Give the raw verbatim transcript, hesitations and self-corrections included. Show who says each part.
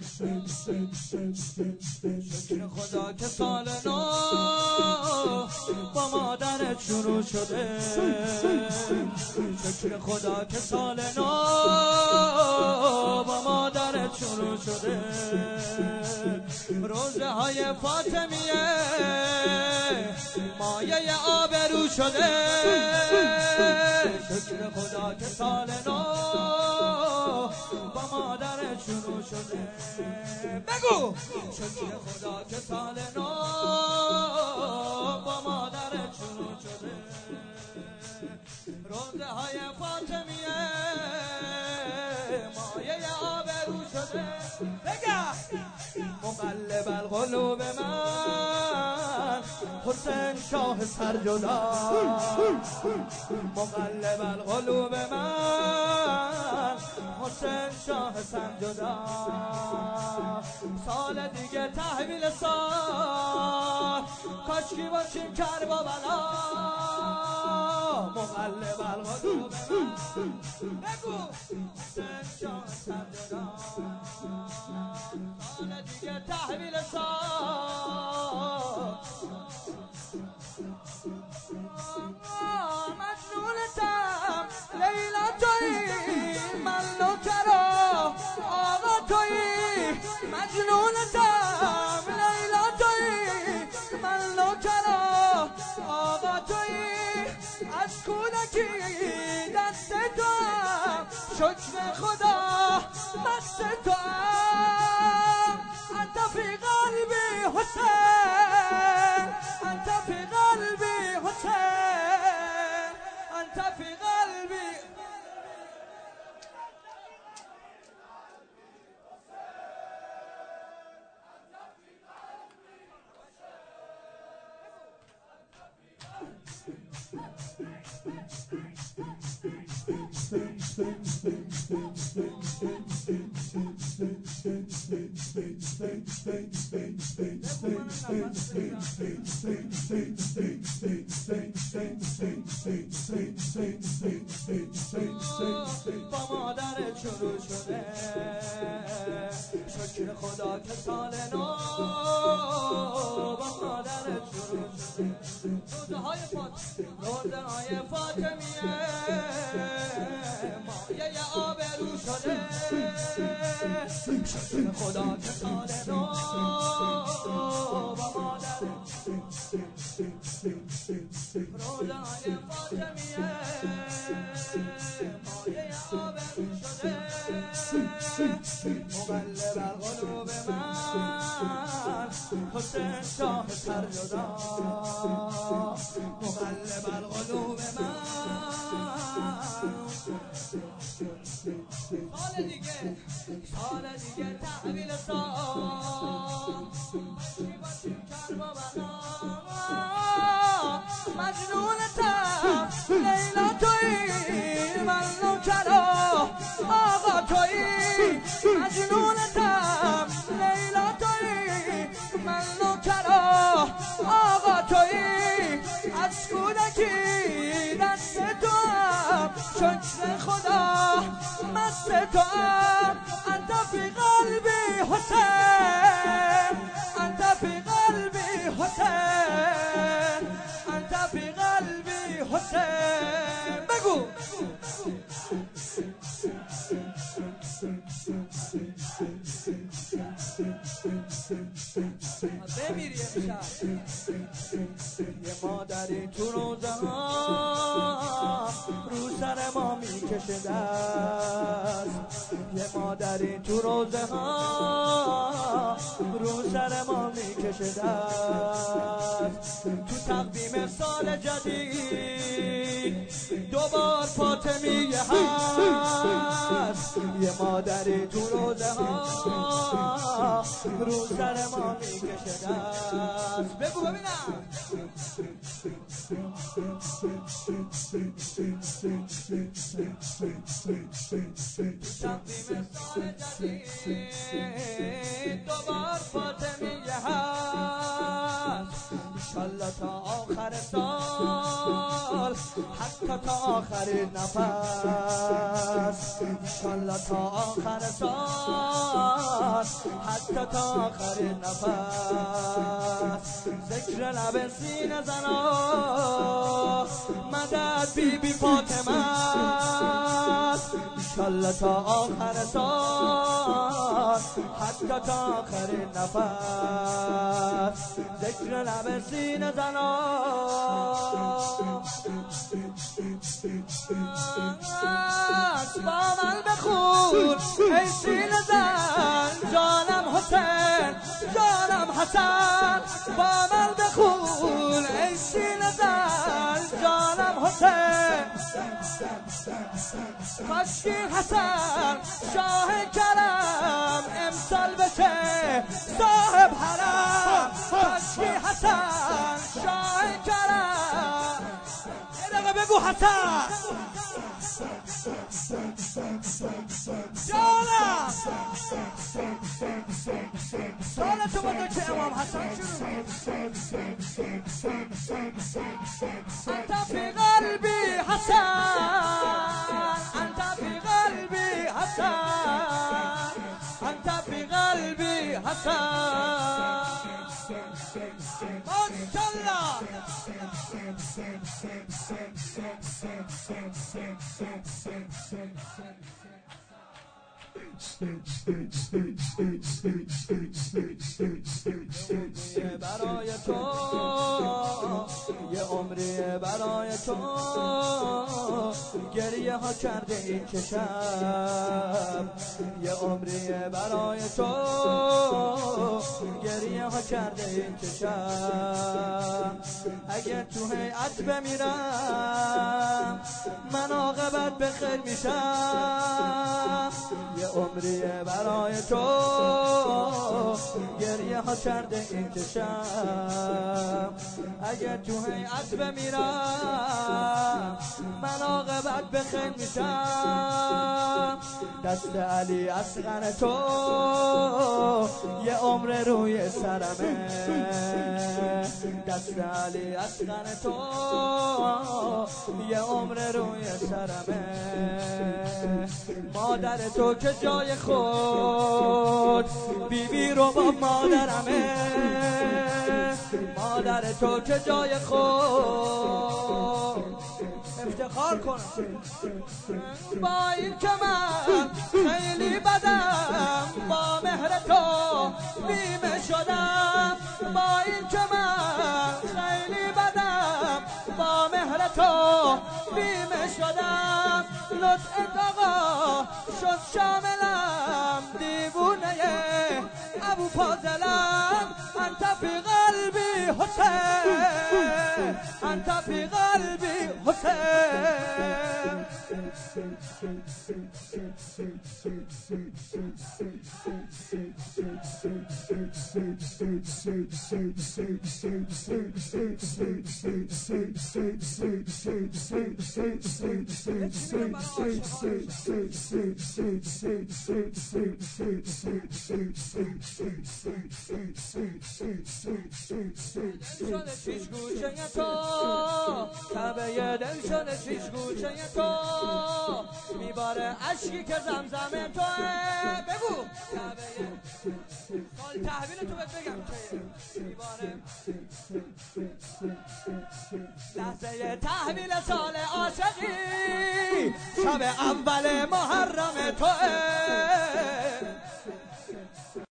Speaker 1: شکر خدا که سال نو با مادرت شروع شده. شکر خدا که سال نو با مادرت شروع شده. روزه های فاطمیه مایه آبرو شده. شکر خدا که سال نو با مادرت شروع شده. بگو شکر خدا که سال نو با مادرت شروع شده. روزه های فاطمیه مایه آبرو شده. بگه مقلب القلوب من حسین شاه سرجدا. مقلب القلوب من حسین شاه سرجدا. سال دیگه تحویل سال کاشکی باشیم کربلا. مقلب القلوب من بگو حسین شاه سرجدا. سال دیگه تحویل سال مجنونتم لیلا تویی من نوکرا آقا تویی. مجنونتم لیلا تویی من نوکرا آقا تویی. از کودکی دست تو هم شکر خدا مست تو هم. انت فی قلبی حسین انت فی قلبی حسین انت فی قلبی. با مادرت شروع شده. شکر خدا که سال نو با مادرت شروع شده. روزه های فاطمیه روزه های فاطمیه مایه آبرو شده. شکر خدا که سال نو با مادرت روزه های فاطمیه مایه آبرو شده. مقلب القلوب من حسین شاه سرجدا. مقلب القلوب من. سال دیگه سال دیگه تحویل سال مجنونتم لیلا تویی من نوکرا آقا تویی. مجنونتم لیلا تویی من نوکرا آقا تویی. از کودکی دست تو هم شکر خدا مست تو هم. انت فی قلبی حسین انت فی قلبی حسین انت فی قلبی حسین. بگو بمیری امشب. یه مادری تو روزه ها رو سر ما میکشه دست. یه مادری تو روزه ها رو سر ما میکشه دست. تو تقویم سال جدید دوبار فاطمیه هست. یه مادری تو روزه ها رو سر ما میکشه دست. بگو ببینم تقویم سال جدید دوبار فاطمیه هست. انشالله تا آخر آخر سال، حتی تا آخرین نفس. انشالله تا آخر سال، حتی تا آخرین نفس. ذکر لب سینه زنا مدد بی بی فاطمه. انشالله تا آخر سال، حتی تا آخرین نفس. ذکر لب سینه زنا با من بخون ای سینه زن، جانم حسین جانم حسن. با من بخون ای سینه زن، جانم حسین. کاشکی حسن شاه کرم امسال بشه صاحب حرم. کاشکی حسن شاه کرم. یه دقیقه بگو حسن جانم. سالتو بزن که امام حسن شروع. انت فی قلبی حسن، انت فی قلبی حسن، انت فی قلبی حسن. ماشاءالله. برای تو یه عمریه، برای تو گریه ها کرده این چشم. یه عمریه برای تو گریه ها کرده این چشم. اگر تو هیئت بمیرم من عاقبت به خیر میشم. یه عمریه برای تو گریه ها کرده این چشم. اگر تو هیئت بمیرم من عاقبت به خیر میشم. دست علی اصغر تو یه عمر روی سرمه. دست علی اصغر تو یه عمر روی سرمه. مادر تو که جای خود بی بی رو با مادرمه. مادر تو که جای خود افتخار کنم. با این که من خیلی بدم با مهر تو بیمه شدم. با این که من خیلی بدم با مهر تو بیمه شدم. لطفت آقا شد شاملم، دیوونه ابو فاضلم. انت فی قلبی حسین، انت فی قلبی حسین. شده شیش گوشه تو کعبه دل، شده شیش گوشه تو میباره عشقی که زمزمه توه. بگو کعبه سال تحویل تو بهت بگم که میباره لحظه تحویل سال عاشقی، شب اول محرم توه.